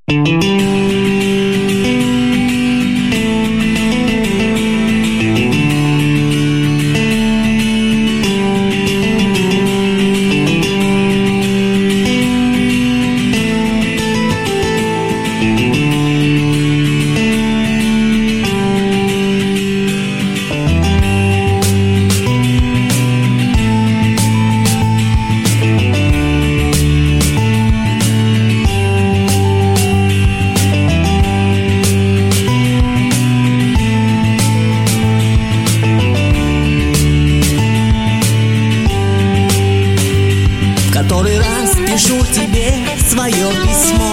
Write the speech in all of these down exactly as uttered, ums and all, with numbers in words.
Который раз пишу тебе свое письмо,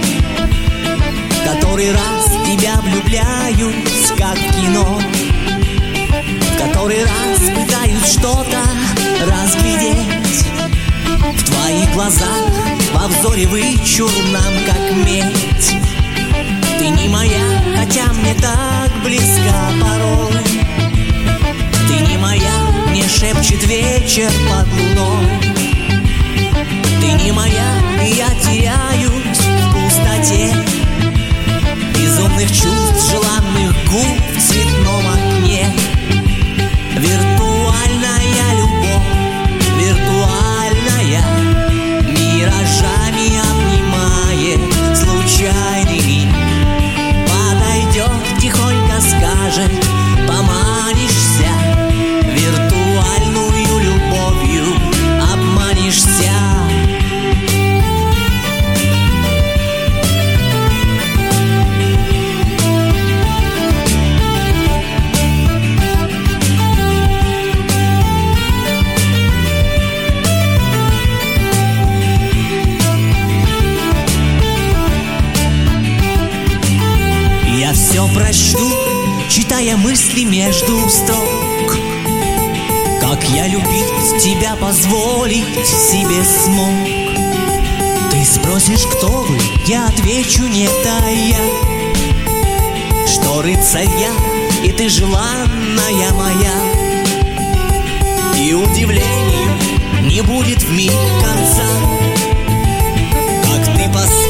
который раз тебя влюбляюсь, как в кино, который раз пытаюсь что-то разглядеть в твоих глазах, во взоре вычурном, как медь. Ты не моя, хотя мне так близка порой. Ты не моя, мне шепчет вечер под луной. Ты не моя, и я теряюсь в пустоте безумных чувств, желанных губ в цветном окне. Виртуальная любовь, виртуальная, миражами обнимает случайный миг. Подойдет, тихонько скажет, поманишься, виртуальную любовью обманешься. Я все прочту, читая мысли между строк. Как я любить тебя позволить себе смог. Ты спросишь, кто вы, я отвечу, не тая, что рыцарь я, и ты желанная моя. И удивлению не будет вмиг конца, как ты посмотришь